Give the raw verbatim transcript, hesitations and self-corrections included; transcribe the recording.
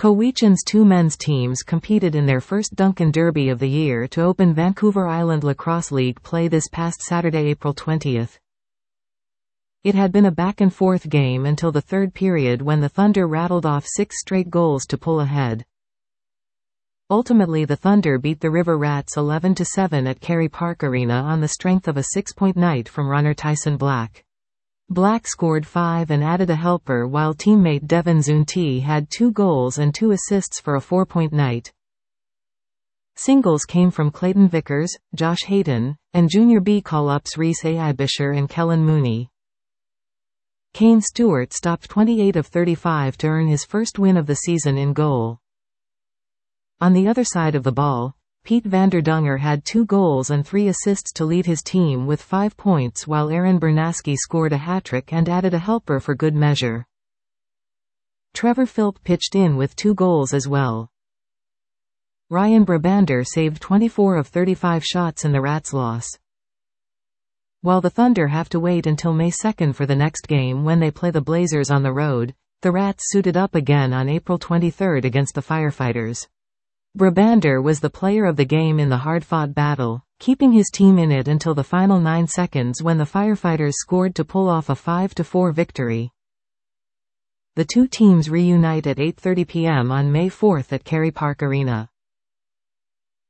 Cowichan's two men's teams competed in their first Duncan Derby of the year to open Vancouver Island Lacrosse League play this past Saturday, April twentieth. It had been a back-and-forth game until the third period when the Thunder rattled off six straight goals to pull ahead. Ultimately, the Thunder beat the River Rats eleven to seven at Kerry Park Arena on the strength of a six-point night from runner Tyson Black. Black scored five and added a helper, while teammate Devin Zunti had two goals and two assists for a four-point night. Singles came from Clayton Vickers, Josh Hayden, and Junior B call-ups Reese Aibisher and Kellen Mooney. Kane Stewart stopped twenty-eight of thirty-five to earn his first win of the season in goal. On the other side of the ball, Pete Vanderdunger had two goals and three assists to lead his team with five points, while Aaron Bernaski scored a hat-trick and added a helper for good measure. Trevor Philp pitched in with two goals as well. Ryan Brabander saved twenty-four of thirty-five shots in the Rats' loss. While the Thunder have to wait until May second for the next game when they play the Blazers on the road, the Rats suited up again on April twenty-third against the Firefighters. Brabander was the player of the game in the hard-fought battle, keeping his team in it until the final nine seconds when the Firefighters scored to pull off a five to four victory. The two teams reunite at eight thirty p m on May fourth at Kerry Park Arena.